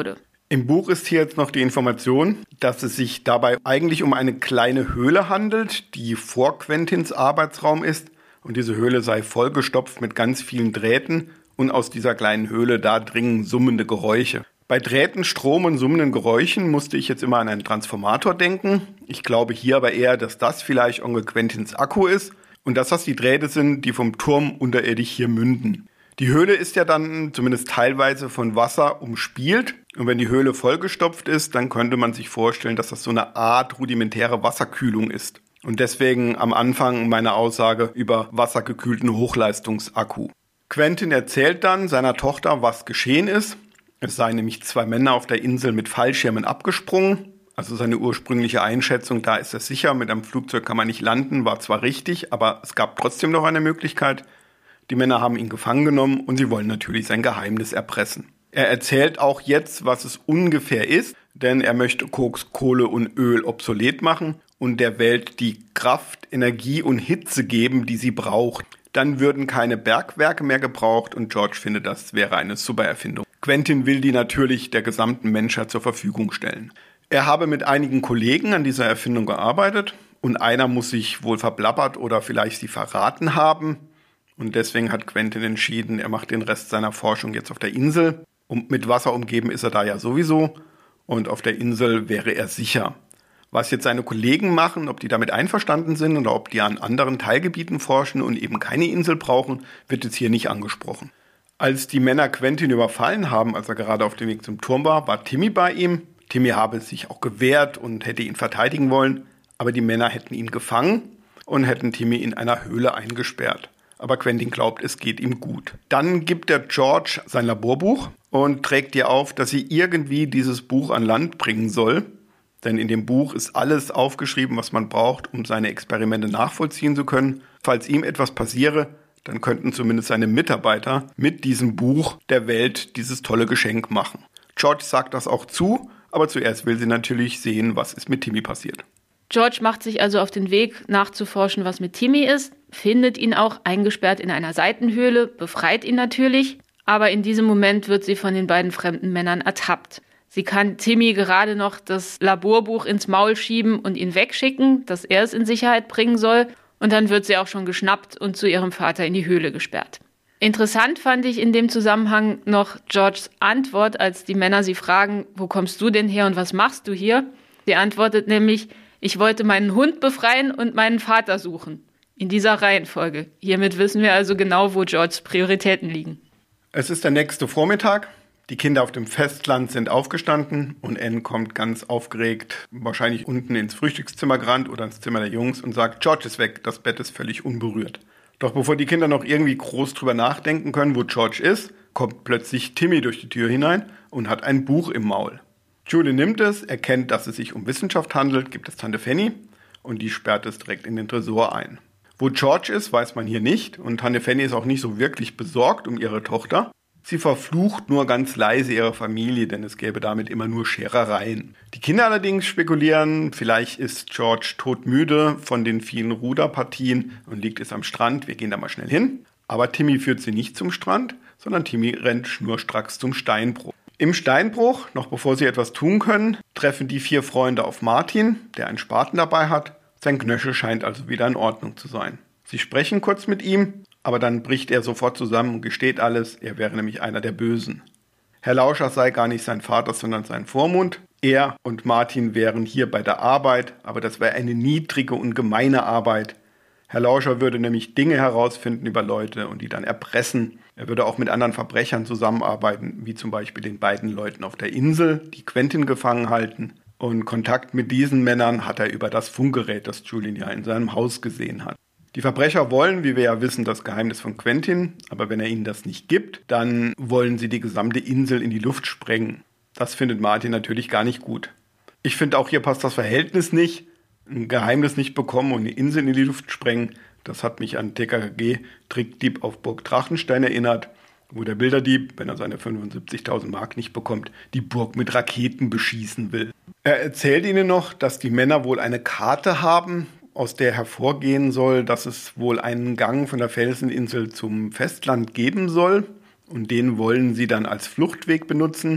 Im Buch ist hier jetzt noch die Information, dass es sich dabei eigentlich um eine kleine Höhle handelt, die vor Quentins Arbeitsraum ist. Und diese Höhle sei vollgestopft mit ganz vielen Drähten. Und aus dieser kleinen Höhle, da dringen summende Geräusche. Bei Drähten, Strom und summenden Geräuschen musste ich jetzt immer an einen Transformator denken. Ich glaube hier aber eher, dass das vielleicht Onkel Quentins Akku ist. Und dass das die Drähte sind, die vom Turm unterirdisch hier münden. Die Höhle ist ja dann zumindest teilweise von Wasser umspielt. Und wenn die Höhle vollgestopft ist, dann könnte man sich vorstellen, dass das so eine Art rudimentäre Wasserkühlung ist. Und deswegen am Anfang meine Aussage über wassergekühlten Hochleistungsakku. Quentin erzählt dann seiner Tochter, was geschehen ist. Es seien nämlich 2 Männer auf der Insel mit Fallschirmen abgesprungen. Also seine ursprüngliche Einschätzung, da ist es sicher, mit einem Flugzeug kann man nicht landen, war zwar richtig, aber es gab trotzdem noch eine Möglichkeit. Die Männer haben ihn gefangen genommen und sie wollen natürlich sein Geheimnis erpressen. Er erzählt auch jetzt, was es ungefähr ist, denn er möchte Koks, Kohle und Öl obsolet machen und der Welt die Kraft, Energie und Hitze geben, die sie braucht. Dann würden keine Bergwerke mehr gebraucht und George findet, das wäre eine super Erfindung. Quentin will die natürlich der gesamten Menschheit zur Verfügung stellen. Er habe mit einigen Kollegen an dieser Erfindung gearbeitet und einer muss sich wohl verblabbert oder vielleicht sie verraten haben. Und deswegen hat Quentin entschieden, er macht den Rest seiner Forschung jetzt auf der Insel. Und mit Wasser umgeben ist er da ja sowieso. Und auf der Insel wäre er sicher. Was jetzt seine Kollegen machen, ob die damit einverstanden sind oder ob die an anderen Teilgebieten forschen und eben keine Insel brauchen, wird jetzt hier nicht angesprochen. Als die Männer Quentin überfallen haben, als er gerade auf dem Weg zum Turm war Timmy bei ihm. Timmy habe sich auch gewehrt und hätte ihn verteidigen wollen. Aber die Männer hätten ihn gefangen und hätten Timmy in einer Höhle eingesperrt. Aber Quentin glaubt, es geht ihm gut. Dann gibt der George sein Laborbuch und trägt ihr auf, dass sie irgendwie dieses Buch an Land bringen soll. Denn in dem Buch ist alles aufgeschrieben, was man braucht, um seine Experimente nachvollziehen zu können. Falls ihm etwas passiere, dann könnten zumindest seine Mitarbeiter mit diesem Buch der Welt dieses tolle Geschenk machen. George sagt das auch zu, aber zuerst will sie natürlich sehen, was ist mit Timmy passiert. George macht sich also auf den Weg, nachzuforschen, was mit Timmy ist, findet ihn auch eingesperrt in einer Seitenhöhle, befreit ihn natürlich, aber in diesem Moment wird sie von den beiden fremden Männern ertappt. Sie kann Timmy gerade noch das Laborbuch ins Maul schieben und ihn wegschicken, dass er es in Sicherheit bringen soll, und dann wird sie auch schon geschnappt und zu ihrem Vater in die Höhle gesperrt. Interessant fand ich in dem Zusammenhang noch Georges Antwort, als die Männer sie fragen, wo kommst du denn her und was machst du hier? Sie antwortet nämlich, ich wollte meinen Hund befreien und meinen Vater suchen. In dieser Reihenfolge. Hiermit wissen wir also genau, wo Georges Prioritäten liegen. Es ist der nächste Vormittag. Die Kinder auf dem Festland sind aufgestanden und Anne kommt ganz aufgeregt, wahrscheinlich unten ins Frühstückszimmer gerannt oder ins Zimmer der Jungs und sagt, George ist weg, das Bett ist völlig unberührt. Doch bevor die Kinder noch irgendwie groß drüber nachdenken können, wo George ist, kommt plötzlich Timmy durch die Tür hinein und hat ein Buch im Maul. Julie nimmt es, erkennt, dass es sich um Wissenschaft handelt, gibt es Tante Fanny und die sperrt es direkt in den Tresor ein. Wo George ist, weiß man hier nicht und Tante Fanny ist auch nicht so wirklich besorgt um ihre Tochter. Sie verflucht nur ganz leise ihre Familie, denn es gäbe damit immer nur Scherereien. Die Kinder allerdings spekulieren, vielleicht ist George todmüde von den vielen Ruderpartien und liegt es am Strand, wir gehen da mal schnell hin. Aber Timmy führt sie nicht zum Strand, sondern Timmy rennt schnurstracks zum Steinbruch. Im Steinbruch, noch bevor sie etwas tun können, treffen die 4 Freunde auf Martin, der einen Spaten dabei hat. Sein Knöchel scheint also wieder in Ordnung zu sein. Sie sprechen kurz mit ihm, aber dann bricht er sofort zusammen und gesteht alles, er wäre nämlich einer der Bösen. Herr Lauscher sei gar nicht sein Vater, sondern sein Vormund. Er und Martin wären hier bei der Arbeit, aber das wäre eine niedrige und gemeine Arbeit. Herr Lauscher würde nämlich Dinge herausfinden über Leute und die dann erpressen. Er würde auch mit anderen Verbrechern zusammenarbeiten, wie zum Beispiel den beiden Leuten auf der Insel, die Quentin gefangen halten. Und Kontakt mit diesen Männern hat er über das Funkgerät, das Julian ja in seinem Haus gesehen hat. Die Verbrecher wollen, wie wir ja wissen, das Geheimnis von Quentin, aber wenn er ihnen das nicht gibt, dann wollen sie die gesamte Insel in die Luft sprengen. Das findet Martin natürlich gar nicht gut. Ich finde auch hier passt das Verhältnis nicht. Ein Geheimnis nicht bekommen und eine Insel in die Luft sprengen, das hat mich an TKKG Trickdieb auf Burg Drachenstein erinnert, wo der Bilderdieb, wenn er seine 75.000 Mark nicht bekommt, die Burg mit Raketen beschießen will. Er erzählt ihnen noch, dass die Männer wohl eine Karte haben, aus der hervorgehen soll, dass es wohl einen Gang von der Felseninsel zum Festland geben soll und den wollen sie dann als Fluchtweg benutzen.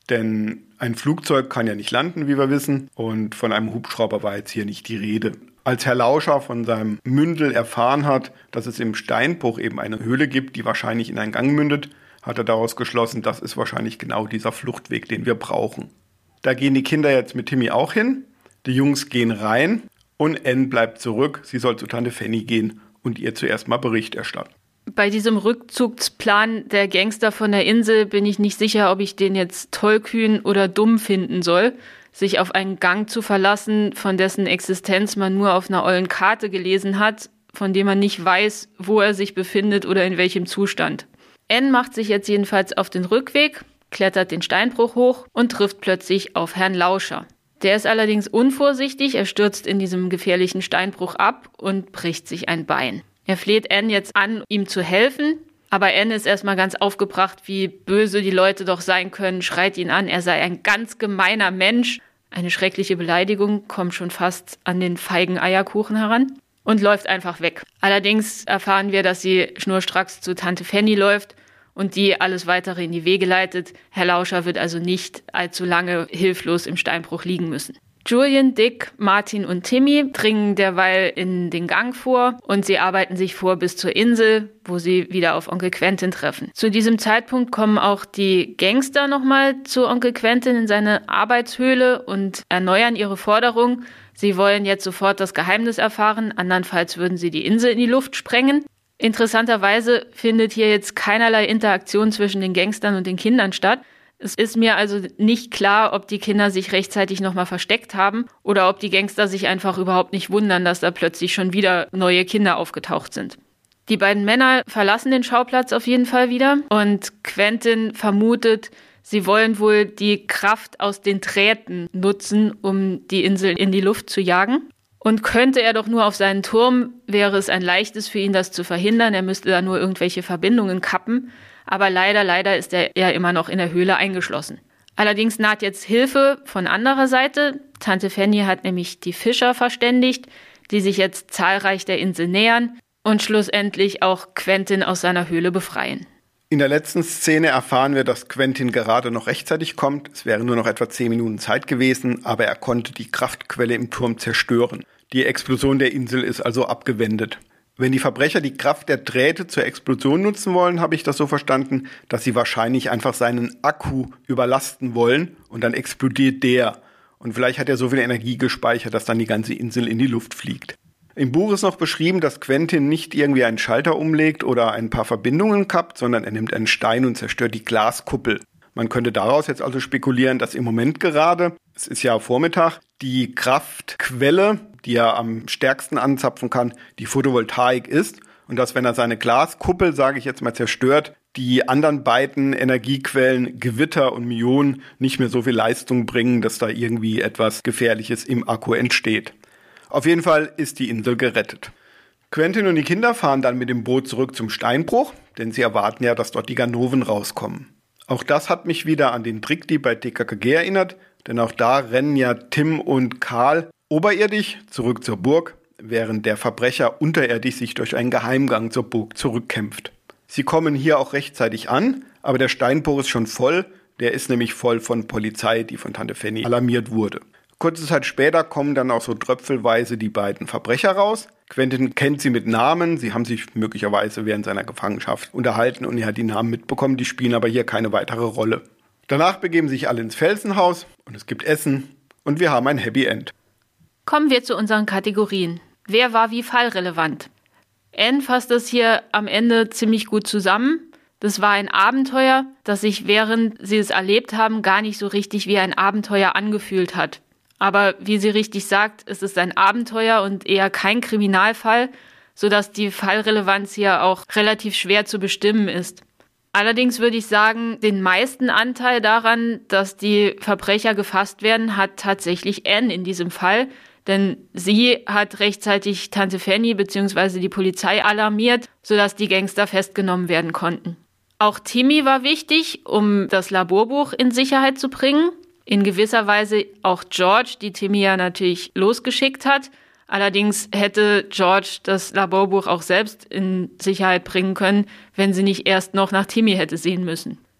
Denn ein Flugzeug kann ja nicht landen, wie wir wissen, und von einem Hubschrauber war jetzt hier nicht die Rede. Als Herr Lauscher von seinem Mündel erfahren hat, dass es im Steinbruch eben eine Höhle gibt, die wahrscheinlich in einen Gang mündet, hat er daraus geschlossen, das ist wahrscheinlich genau dieser Fluchtweg, den wir brauchen. Da gehen die Kinder jetzt mit Timmy auch hin, die Jungs gehen rein und Anne bleibt zurück, sie soll zu Tante Fanny gehen und ihr zuerst mal Bericht erstatten. Bei diesem Rückzugsplan der Gangster von der Insel bin ich nicht sicher, ob ich den jetzt tollkühn oder dumm finden soll, sich auf einen Gang zu verlassen, von dessen Existenz man nur auf einer ollen Karte gelesen hat, von dem man nicht weiß, wo er sich befindet oder in welchem Zustand. Anne macht sich jetzt jedenfalls auf den Rückweg, klettert den Steinbruch hoch und trifft plötzlich auf Herrn Lauscher. Der ist allerdings unvorsichtig, er stürzt in diesem gefährlichen Steinbruch ab und bricht sich ein Bein. Er fleht Anne jetzt an, ihm zu helfen, aber Anne ist erstmal ganz aufgebracht, wie böse die Leute doch sein können, schreit ihn an, er sei ein ganz gemeiner Mensch. Eine schreckliche Beleidigung, kommt schon fast an den feigen Eierkuchen heran und läuft einfach weg. Allerdings erfahren wir, dass sie schnurstracks zu Tante Fanny läuft und die alles Weitere in die Wege leitet. Herr Lauscher wird also nicht allzu lange hilflos im Steinbruch liegen müssen. Julian, Dick, Martin und Timmy dringen derweil in den Gang vor und sie arbeiten sich vor bis zur Insel, wo sie wieder auf Onkel Quentin treffen. Zu diesem Zeitpunkt kommen auch die Gangster nochmal zu Onkel Quentin in seine Arbeitshöhle und erneuern ihre Forderung. Sie wollen jetzt sofort das Geheimnis erfahren, andernfalls würden sie die Insel in die Luft sprengen. Interessanterweise findet hier jetzt keinerlei Interaktion zwischen den Gangstern und den Kindern statt. Es ist mir also nicht klar, ob die Kinder sich rechtzeitig nochmal versteckt haben oder ob die Gangster sich einfach überhaupt nicht wundern, dass da plötzlich schon wieder neue Kinder aufgetaucht sind. Die beiden Männer verlassen den Schauplatz auf jeden Fall wieder und Quentin vermutet, sie wollen wohl die Kraft aus den Drähten nutzen, um die Insel in die Luft zu jagen. Und könnte er doch nur auf seinen Turm, wäre es ein leichtes für ihn, das zu verhindern. Er müsste da nur irgendwelche Verbindungen kappen. Aber leider ist er ja immer noch in der Höhle eingeschlossen. Allerdings naht jetzt Hilfe von anderer Seite. Tante Fanny hat nämlich die Fischer verständigt, die sich jetzt zahlreich der Insel nähern und schlussendlich auch Quentin aus seiner Höhle befreien. In der letzten Szene erfahren wir, dass Quentin gerade noch rechtzeitig kommt. Es wäre nur noch etwa 10 Minuten Zeit gewesen, aber er konnte die Kraftquelle im Turm zerstören. Die Explosion der Insel ist also abgewendet. Wenn die Verbrecher die Kraft der Drähte zur Explosion nutzen wollen, habe ich das so verstanden, dass sie wahrscheinlich einfach seinen Akku überlasten wollen und dann explodiert der. Und vielleicht hat er so viel Energie gespeichert, dass dann die ganze Insel in die Luft fliegt. Im Buch ist noch beschrieben, dass Quentin nicht irgendwie einen Schalter umlegt oder ein paar Verbindungen kappt, sondern er nimmt einen Stein und zerstört die Glaskuppel. Man könnte daraus jetzt also spekulieren, dass im Moment gerade, es ist ja Vormittag, die Kraftquelle, die er am stärksten anzapfen kann, die Photovoltaik ist und dass, wenn er seine Glaskuppel, sage ich jetzt mal, zerstört, die anderen beiden Energiequellen, Gewitter und Myonen, nicht mehr so viel Leistung bringen, dass da irgendwie etwas Gefährliches im Akku entsteht. Auf jeden Fall ist die Insel gerettet. Quentin und die Kinder fahren dann mit dem Boot zurück zum Steinbruch, denn sie erwarten ja, dass dort die Ganoven rauskommen. Auch das hat mich wieder an den Trickdieb bei TKKG erinnert, denn auch da rennen ja Tim und Karl oberirdisch zurück zur Burg, während der Verbrecher unterirdisch sich durch einen Geheimgang zur Burg zurückkämpft. Sie kommen hier auch rechtzeitig an, aber der Steinbruch ist schon voll, der ist nämlich voll von Polizei, die von Tante Fanny alarmiert wurde. Kurze Zeit später kommen dann auch so tröpfelweise die beiden Verbrecher raus. Quentin kennt sie mit Namen, sie haben sich möglicherweise während seiner Gefangenschaft unterhalten und er hat die Namen mitbekommen, die spielen aber hier keine weitere Rolle. Danach begeben sich alle ins Felsenhaus und es gibt Essen und wir haben ein Happy End. Kommen wir zu unseren Kategorien. Wer war wie fallrelevant? Anne fasst das hier am Ende ziemlich gut zusammen. Das war ein Abenteuer, das sich, während sie es erlebt haben, gar nicht so richtig wie ein Abenteuer angefühlt hat. Aber wie sie richtig sagt, es ist ein Abenteuer und eher kein Kriminalfall, sodass die Fallrelevanz hier auch relativ schwer zu bestimmen ist. Allerdings würde ich sagen, den meisten Anteil daran, dass die Verbrecher gefasst werden, hat tatsächlich Anne in diesem Fall. Denn sie hat rechtzeitig Tante Fanny bzw. die Polizei alarmiert, sodass die Gangster festgenommen werden konnten. Auch Timmy war wichtig, um das Laborbuch in Sicherheit zu bringen. In gewisser Weise auch George, die Timmy ja natürlich losgeschickt hat. Allerdings hätte George das Laborbuch auch selbst in Sicherheit bringen können, wenn sie nicht erst noch nach Timmy hätte sehen müssen.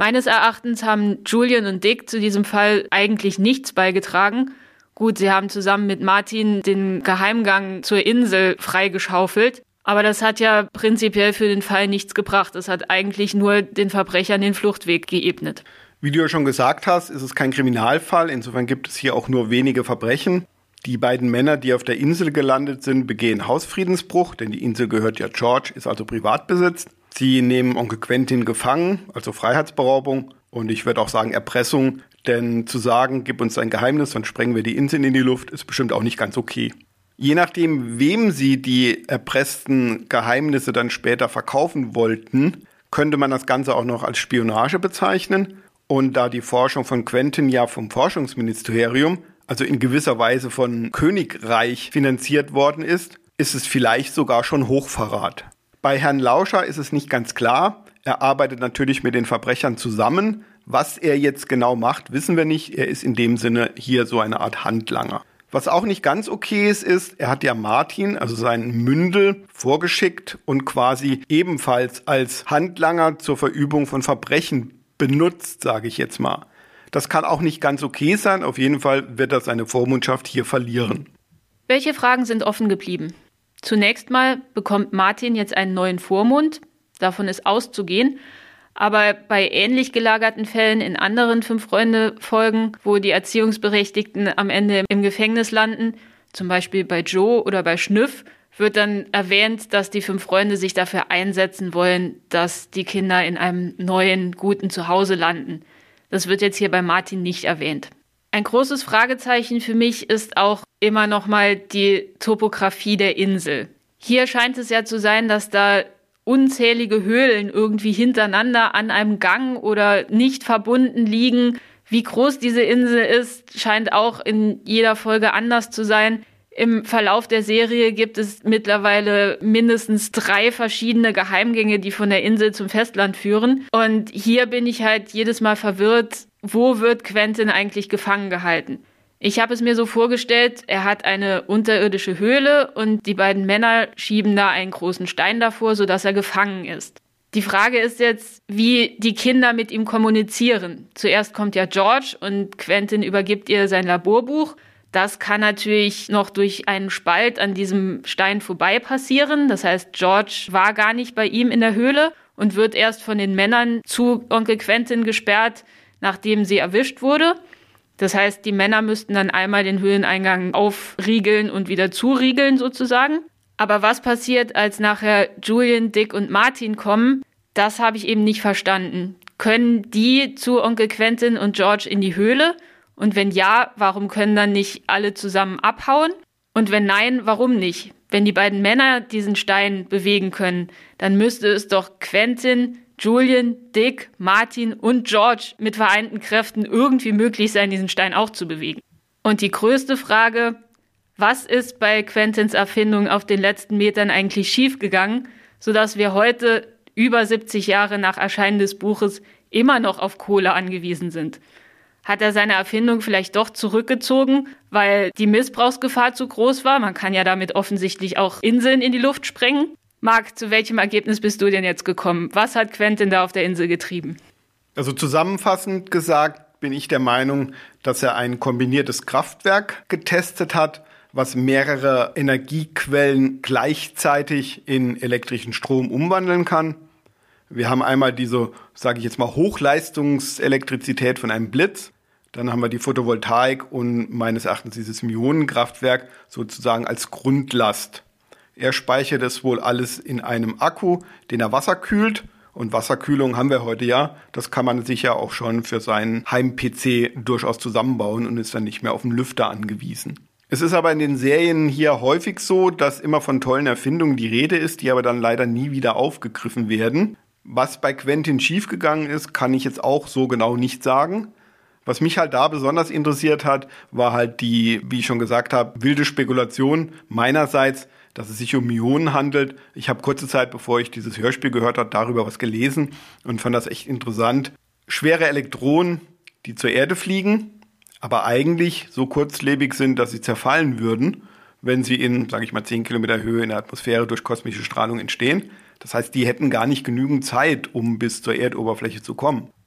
Meines Erachtens haben Julian und Dick zu diesem Fall eigentlich nichts beigetragen. Gut, sie haben zusammen mit Martin den Geheimgang zur Insel freigeschaufelt. Aber das hat ja prinzipiell für den Fall nichts gebracht. Es hat eigentlich nur den Verbrechern den Fluchtweg geebnet. Wie du ja schon gesagt hast, ist es kein Kriminalfall. Insofern gibt es hier auch nur wenige Verbrechen. Die beiden Männer, die auf der Insel gelandet sind, begehen Hausfriedensbruch, denn die Insel gehört ja George, ist also Privatbesitz. Sie nehmen Onkel Quentin gefangen, also Freiheitsberaubung und ich würde auch sagen Erpressung. Denn zu sagen, gib uns ein Geheimnis, dann sprengen wir die Insel in die Luft, ist bestimmt auch nicht ganz okay. Je nachdem, wem sie die erpressten Geheimnisse dann später verkaufen wollten, könnte man das Ganze auch noch als Spionage bezeichnen. Und da die Forschung von Quentin ja vom Forschungsministerium, also in gewisser Weise von Königreich finanziert worden ist, ist es vielleicht sogar schon Hochverrat. Bei Herrn Lauscher ist es nicht ganz klar. Er arbeitet natürlich mit den Verbrechern zusammen. Was er jetzt genau macht, wissen wir nicht. Er ist in dem Sinne hier so eine Art Handlanger. Was auch nicht ganz okay ist, er hat ja Martin, also seinen Mündel, vorgeschickt und quasi ebenfalls als Handlanger zur Verübung von Verbrechen benutzt, sage ich jetzt mal. Das kann auch nicht ganz okay sein. Auf jeden Fall wird er seine Vormundschaft hier verlieren. Welche Fragen sind offen geblieben? Zunächst mal bekommt Martin jetzt einen neuen Vormund. Davon ist auszugehen. Aber bei ähnlich gelagerten Fällen in anderen Fünf-Freunde-Folgen, wo die Erziehungsberechtigten am Ende im Gefängnis landen, zum Beispiel bei Joe oder bei Schnüff, wird dann erwähnt, dass die 5 Freunde sich dafür einsetzen wollen, dass die Kinder in einem neuen, guten Zuhause landen. Das wird jetzt hier bei Martin nicht erwähnt. Ein großes Fragezeichen für mich ist auch immer noch mal die Topografie der Insel. Hier scheint es ja zu sein, dass da unzählige Höhlen irgendwie hintereinander an einem Gang oder nicht verbunden liegen. Wie groß diese Insel ist, scheint auch in jeder Folge anders zu sein. Im Verlauf der Serie gibt es mittlerweile mindestens 3 verschiedene Geheimgänge, die von der Insel zum Festland führen. Und hier bin ich halt jedes Mal verwirrt, wo wird Quentin eigentlich gefangen gehalten? Ich habe es mir so vorgestellt, er hat eine unterirdische Höhle und die beiden Männer schieben da einen großen Stein davor, sodass er gefangen ist. Die Frage ist jetzt, wie die Kinder mit ihm kommunizieren. Zuerst kommt ja George und Quentin übergibt ihr sein Laborbuch. Das kann natürlich noch durch einen Spalt an diesem Stein vorbei passieren. Das heißt, George war gar nicht bei ihm in der Höhle und wird erst von den Männern zu Onkel Quentin gesperrt, nachdem sie erwischt wurde. Das heißt, die Männer müssten dann einmal den Höhleneingang aufriegeln und wieder zuriegeln sozusagen. Aber was passiert, als nachher Julian, Dick und Martin kommen, das habe ich eben nicht verstanden. Können die zu Onkel Quentin und George in die Höhle? Und wenn ja, warum können dann nicht alle zusammen abhauen? Und wenn nein, warum nicht? Wenn die beiden Männer diesen Stein bewegen können, dann müsste es doch Quentin, Julian, Dick, Martin und George mit vereinten Kräften irgendwie möglich sein, diesen Stein auch zu bewegen. Und die größte Frage, was ist bei Quentins Erfindung auf den letzten Metern eigentlich schiefgegangen, sodass wir heute, über 70 Jahre nach Erscheinen des Buches, immer noch auf Kohle angewiesen sind? Hat er seine Erfindung vielleicht doch zurückgezogen, weil die Missbrauchsgefahr zu groß war? Man kann ja damit offensichtlich auch Inseln in die Luft sprengen. Marc, zu welchem Ergebnis bist du denn jetzt gekommen? Was hat Quentin da auf der Insel getrieben? Also zusammenfassend gesagt bin ich der Meinung, dass er ein kombiniertes Kraftwerk getestet hat, was mehrere Energiequellen gleichzeitig in elektrischen Strom umwandeln kann. Wir haben einmal diese, sage ich jetzt mal, Hochleistungselektrizität von einem Blitz. Dann haben wir die Photovoltaik und meines Erachtens dieses Myonenkraftwerk sozusagen als Grundlast. Er speichert es wohl alles in einem Akku, den er wasserkühlt. Und Wasserkühlung haben wir heute ja. Das kann man sich ja auch schon für seinen Heim-PC durchaus zusammenbauen und ist dann nicht mehr auf den Lüfter angewiesen. Es ist aber in den Serien hier häufig so, dass immer von tollen Erfindungen die Rede ist, die aber dann leider nie wieder aufgegriffen werden. Was bei Quentin schiefgegangen ist, kann ich jetzt auch so genau nicht sagen. Was mich halt da besonders interessiert hat, war halt die, wie ich schon gesagt habe, wilde Spekulation meinerseits, dass es sich um Myonen handelt. Ich habe kurze Zeit, bevor ich dieses Hörspiel gehört habe, darüber was gelesen und fand das echt interessant. Schwere Elektronen, die zur Erde fliegen, aber eigentlich so kurzlebig sind, dass sie zerfallen würden, wenn sie in, sage ich mal, 10 Kilometer Höhe in der Atmosphäre durch kosmische Strahlung entstehen. Das heißt, die hätten gar nicht genügend Zeit, um bis zur Erdoberfläche zu kommen.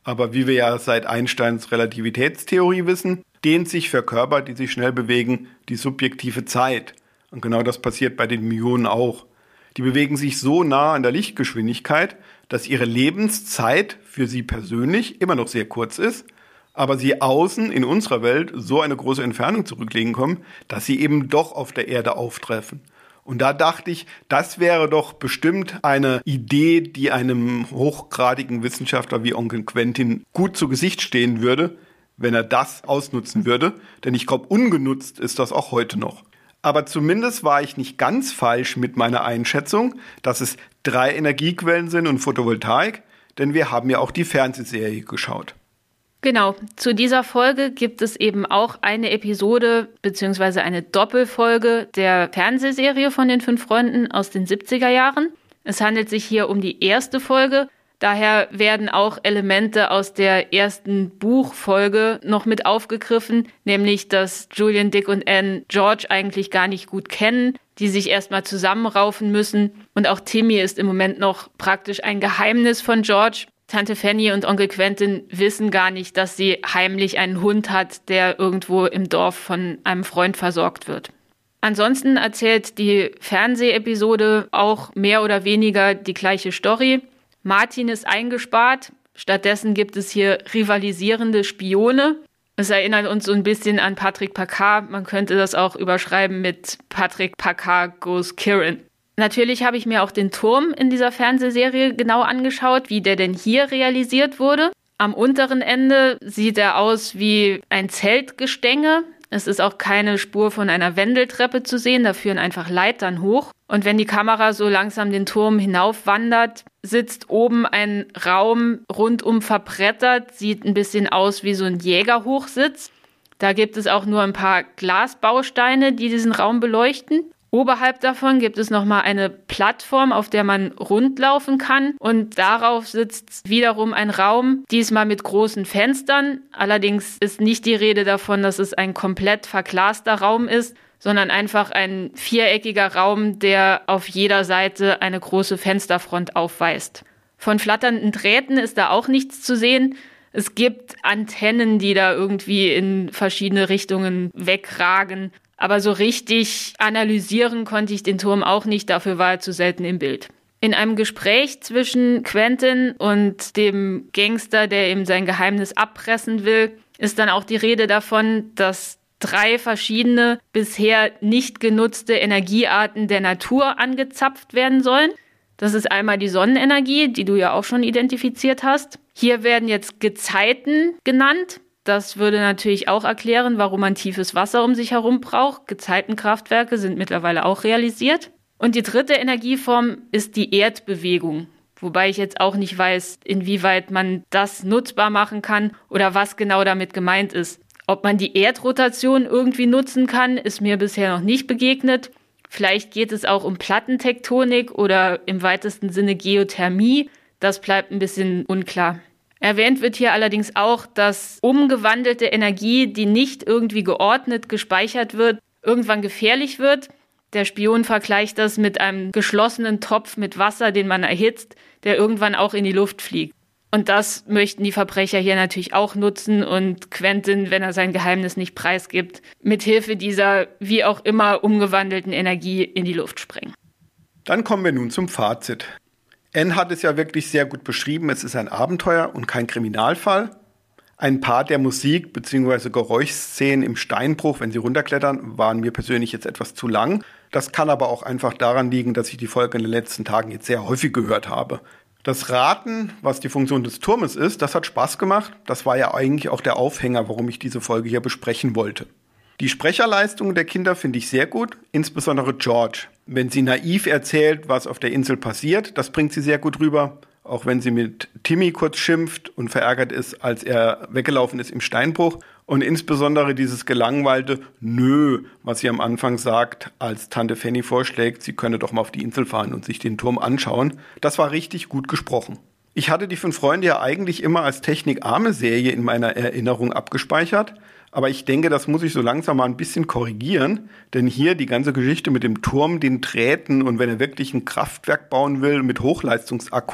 Aber wie wir ja seit Einsteins Relativitätstheorie wissen, dehnt sich für Körper, die sich schnell bewegen, die subjektive Zeit. Und genau das passiert bei den Myonen auch. Die bewegen sich so nah an der Lichtgeschwindigkeit, dass ihre Lebenszeit für sie persönlich immer noch sehr kurz ist, aber sie außen in unserer Welt so eine große Entfernung zurücklegen können, dass sie eben doch auf der Erde auftreffen. Und da dachte ich, das wäre doch bestimmt eine Idee, die einem hochgradigen Wissenschaftler wie Onkel Quentin gut zu Gesicht stehen würde, wenn er das ausnutzen würde. Denn ich glaube, ungenutzt ist das auch heute noch. Aber zumindest war ich nicht ganz falsch mit meiner Einschätzung, dass es 3 Energiequellen sind und Photovoltaik, denn wir haben ja auch die Fernsehserie geschaut. Genau, zu dieser Folge gibt es eben auch eine Episode bzw. eine Doppelfolge der Fernsehserie von den 5 Freunden aus den 70er Jahren. Es handelt sich hier um die erste Folge, daher werden auch Elemente aus der ersten Buchfolge noch mit aufgegriffen, nämlich dass Julian, Dick und Anne George eigentlich gar nicht gut kennen, die sich erstmal zusammenraufen müssen. Und auch Timmy ist im Moment noch praktisch ein Geheimnis von George. Tante Fanny und Onkel Quentin wissen gar nicht, dass sie heimlich einen Hund hat, der irgendwo im Dorf von einem Freund versorgt wird. Ansonsten erzählt die Fernsehepisode auch mehr oder weniger die gleiche Story. Martin ist eingespart, stattdessen gibt es hier rivalisierende Spione. Es erinnert uns so ein bisschen an Patrick Packard, man könnte das auch überschreiben mit Patrick Packard goes Kieran. Natürlich habe ich mir auch den Turm in dieser Fernsehserie genau angeschaut, wie der denn hier realisiert wurde. Am unteren Ende sieht er aus wie ein Zeltgestänge. Es ist auch keine Spur von einer Wendeltreppe zu sehen, da führen einfach Leitern hoch. Und wenn die Kamera so langsam den Turm hinaufwandert, sitzt oben ein Raum rundum verbrettert, sieht ein bisschen aus wie so ein Jägerhochsitz. Da gibt es auch nur ein paar Glasbausteine, die diesen Raum beleuchten. Oberhalb davon gibt es nochmal eine Plattform, auf der man rundlaufen kann und darauf sitzt wiederum ein Raum, diesmal mit großen Fenstern. Allerdings ist nicht die Rede davon, dass es ein komplett verglaster Raum ist, sondern einfach ein viereckiger Raum, der auf jeder Seite eine große Fensterfront aufweist. Von flatternden Drähten ist da auch nichts zu sehen. Es gibt Antennen, die da irgendwie in verschiedene Richtungen wegragen. Aber so richtig analysieren konnte ich den Turm auch nicht, dafür war er zu selten im Bild. In einem Gespräch zwischen Quentin und dem Gangster, der ihm sein Geheimnis abpressen will, ist dann auch die Rede davon, dass 3 verschiedene bisher nicht genutzte Energiearten der Natur angezapft werden sollen. Das ist einmal die Sonnenenergie, die du ja auch schon identifiziert hast. Hier werden jetzt Gezeiten genannt. Das würde natürlich auch erklären, warum man tiefes Wasser um sich herum braucht. Gezeitenkraftwerke sind mittlerweile auch realisiert. Und die dritte Energieform ist die Erdbewegung. Wobei ich jetzt auch nicht weiß, inwieweit man das nutzbar machen kann oder was genau damit gemeint ist. Ob man die Erdrotation irgendwie nutzen kann, ist mir bisher noch nicht begegnet. Vielleicht geht es auch um Plattentektonik oder im weitesten Sinne Geothermie. Das bleibt ein bisschen unklar. Erwähnt wird hier allerdings auch, dass umgewandelte Energie, die nicht irgendwie geordnet gespeichert wird, irgendwann gefährlich wird. Der Spion vergleicht das mit einem geschlossenen Topf mit Wasser, den man erhitzt, der irgendwann auch in die Luft fliegt. Und das möchten die Verbrecher hier natürlich auch nutzen und Quentin, wenn er sein Geheimnis nicht preisgibt, mithilfe dieser wie auch immer umgewandelten Energie in die Luft sprengen. Dann kommen wir nun zum Fazit. Anne hat es ja wirklich sehr gut beschrieben. Es ist ein Abenteuer und kein Kriminalfall. Ein paar der Musik- bzw. Geräuschszenen im Steinbruch, wenn sie runterklettern, waren mir persönlich jetzt etwas zu lang. Das kann aber auch einfach daran liegen, dass ich die Folge in den letzten Tagen jetzt sehr häufig gehört habe. Das Raten, was die Funktion des Turmes ist, das hat Spaß gemacht. Das war ja eigentlich auch der Aufhänger, warum ich diese Folge hier besprechen wollte. Die Sprecherleistung der Kinder finde ich sehr gut, insbesondere George. Wenn sie naiv erzählt, was auf der Insel passiert, das bringt sie sehr gut rüber. Auch wenn sie mit Timmy kurz schimpft und verärgert ist, als er weggelaufen ist im Steinbruch. Und insbesondere dieses gelangweilte Nö, was sie am Anfang sagt, als Tante Fanny vorschlägt, sie könne doch mal auf die Insel fahren und sich den Turm anschauen. Das war richtig gut gesprochen. Ich hatte die 5 Freunde ja eigentlich immer als technikarme Serie in meiner Erinnerung abgespeichert. Aber ich denke, das muss ich so langsam mal ein bisschen korrigieren. Denn hier die ganze Geschichte mit dem Turm, den Drähten und wenn er wirklich ein Kraftwerk bauen will mit Hochleistungsakku,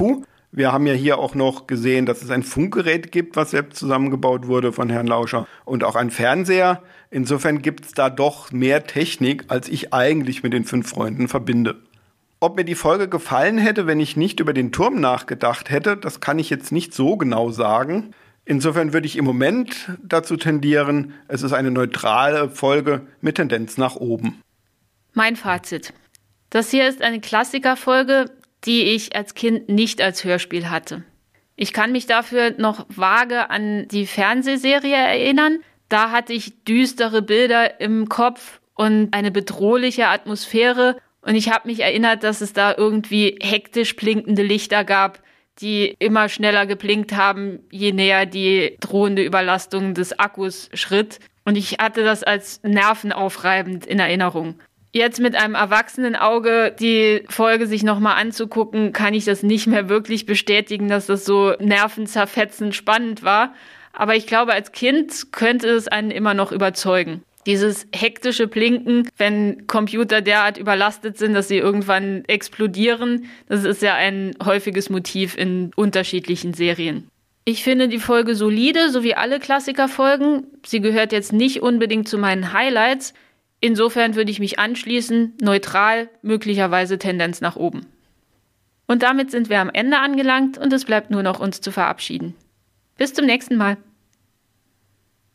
Wir haben ja hier auch noch gesehen, dass es ein Funkgerät gibt, was selbst zusammengebaut wurde von Herrn Lauscher und auch ein Fernseher. Insofern gibt es da doch mehr Technik, als ich eigentlich mit den 5 Freunden verbinde. Ob mir die Folge gefallen hätte, wenn ich nicht über den Turm nachgedacht hätte, das kann ich jetzt nicht so genau sagen. Insofern würde ich im Moment dazu tendieren, es ist eine neutrale Folge mit Tendenz nach oben. Mein Fazit. Das hier ist eine Klassikerfolge, die ich als Kind nicht als Hörspiel hatte. Ich kann mich dafür noch vage an die Fernsehserie erinnern. Da hatte ich düstere Bilder im Kopf und eine bedrohliche Atmosphäre. Und ich habe mich erinnert, dass es da irgendwie hektisch blinkende Lichter gab, die immer schneller geblinkt haben, je näher die drohende Überlastung des Akkus schritt. Und ich hatte das als nervenaufreibend in Erinnerung. Jetzt mit einem erwachsenen Auge die Folge sich nochmal anzugucken, kann ich das nicht mehr wirklich bestätigen, dass das so nervenzerfetzend spannend war. Aber ich glaube, als Kind könnte es einen immer noch überzeugen. Dieses hektische Blinken, wenn Computer derart überlastet sind, dass sie irgendwann explodieren, das ist ja ein häufiges Motiv in unterschiedlichen Serien. Ich finde die Folge solide, so wie alle Klassikerfolgen. Sie gehört jetzt nicht unbedingt zu meinen Highlights. Insofern würde ich mich anschließen, neutral, möglicherweise Tendenz nach oben. Und damit sind wir am Ende angelangt und es bleibt nur noch uns zu verabschieden. Bis zum nächsten Mal.